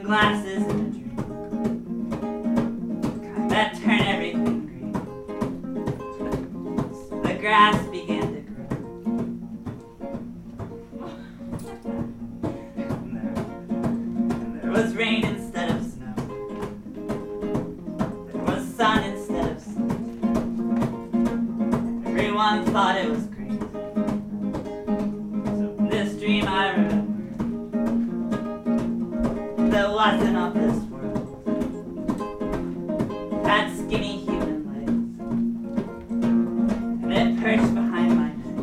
glasses in a dream that turn everything green. The grass began to grow. And there was rain instead of snow. There was sun instead of snow. Everyone thought it was great. So this dream I remember that wasn't of this world had skinny human legs, and it perched behind my neck,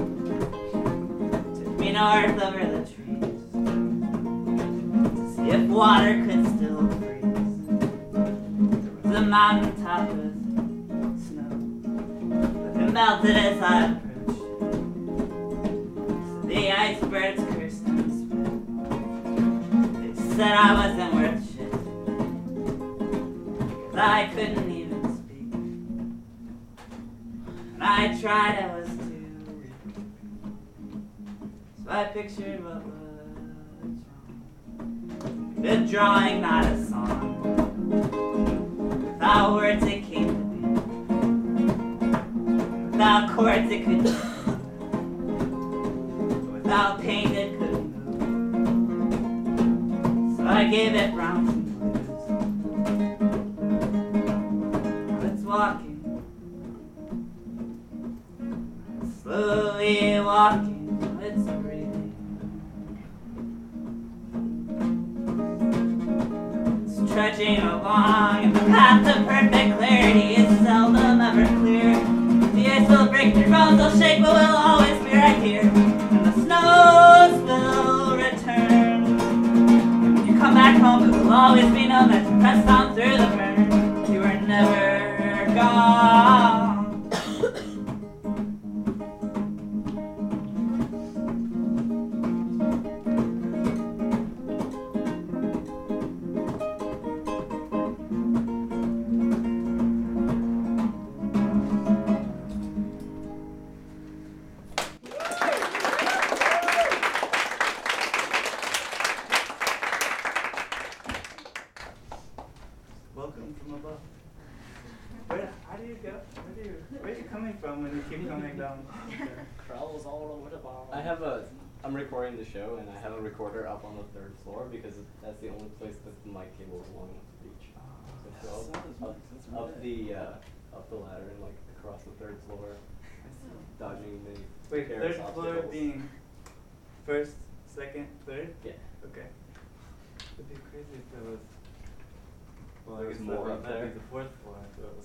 took me north over the trees to see if water could still freeze. There was a mountain top with snow, but it melted as I approached. So the icebergs cursed and spit. Said I wasn't worth shit, 'cause I couldn't even speak, and I tried, I was too weak. So I pictured what was wrong, a drawing, not a song. Without words it came to be, without chords it could be, without pain it couldn't. I gave it browns and blues. It's walking, slowly walking, it's breathing. It's trudging along, and the path of perfect clarity is seldom ever clear. The ice will break, your bones will shake, but we'll always be right here. And the snows will return. Come back home, it will always be known that you pressed on through the burn. You were never gone. Welcome from above. How do you go? Where are you coming from when you keep coming down? Crawls all over the bar. I'm recording the show, and I have a recorder up on the 3rd floor because that's the only place that the mic cable is long enough to reach. Up the ladder and like across the 3rd floor, dodging many. Wait, 3rd floor being 1st, 2nd, 3rd? Yeah. Okay. It'd be crazy if there was. Well, There was more up there. That'd be the 4th floor.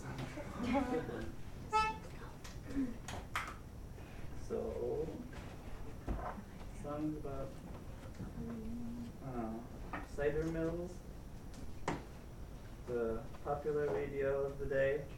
So, songs about cider mills, the popular radio of the day.